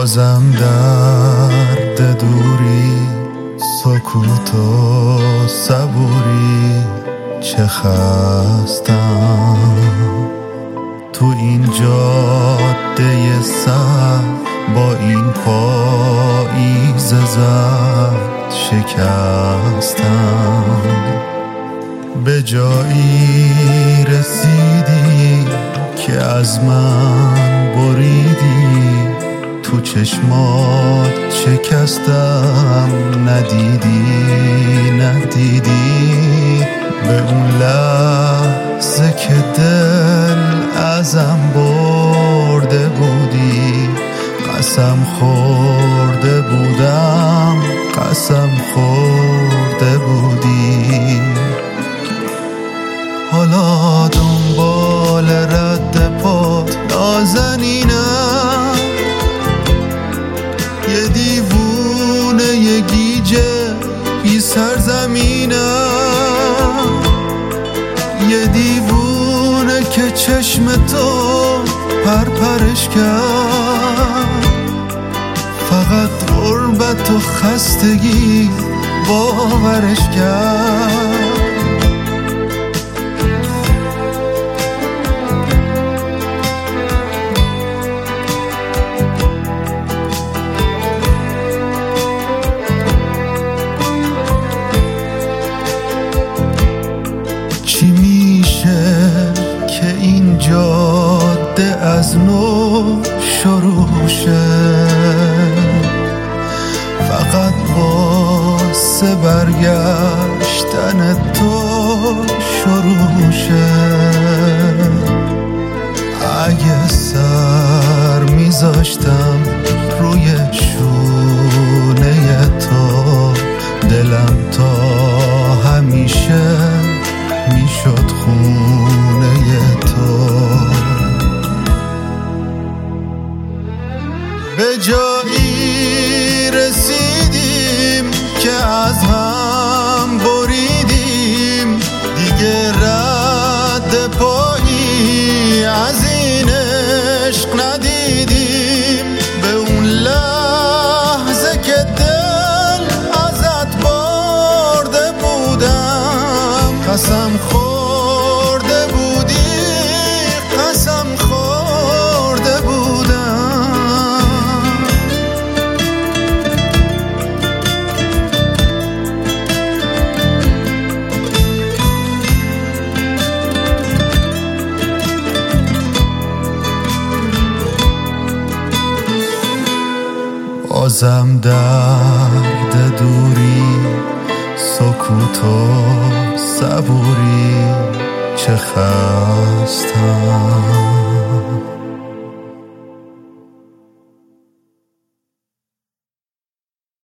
بازم درد دوری، سکوت و صبوری، چه خستم تو این جاده سخت، با این پاییز زرد شکستم. به جایی رسیدی که از من بریدی، تو چشمات شکستم، ندیدی به اون لحظه که دل ازم برده بودی. قسم خورده بودم، قسم خورده بودی. حالا دنبال رد پات نازنینم، یه دیوونه یه گیجه بی سرزمینم، یه دیوونه که چشم تو پرپرش کرد. فقط غربت و خستگی باورش کرد. چی میشه که این جاده از نو شروع شه؟ فقط واسه برگشتن تو شروع شه. اگه سر میذاشتم روی شونه تو، دلم تا همیشه میشد خونه تو. به جایی رسیدیم که از هم بریدیم، دیگه رد پایی از این عشق ندیدیم. به اون لحظه که دل ازت برده بودم، قسم خورده بودی، قسم خورده بودم. بازم درد دوری، سکوت و صبوری، چه خستم.